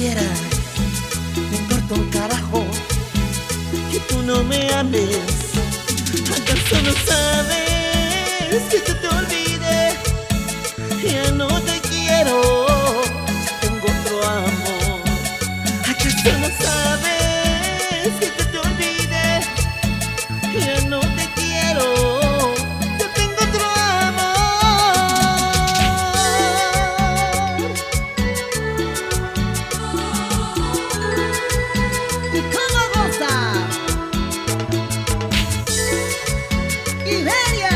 quieras, me importa un carajo que tú no me ames. ¿Acaso no sabes que yo te olvidé? Ya no te quiero, tengo otro amor. ¿Acaso no sabes que yo te olvidé? Ya no te quiero, yo tengo otro amor. ¿Y cómo goza? ¡Iberia!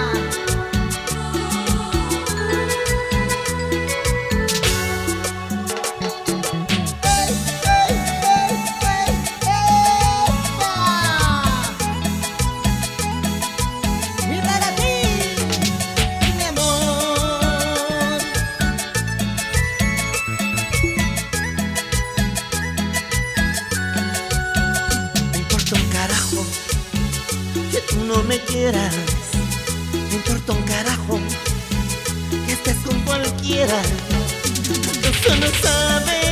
¡Y para ti, mi amor! Me importa un carajo que tú no me quieras. Me importa un carajo que estés con cualquiera. ¿Acaso no sabes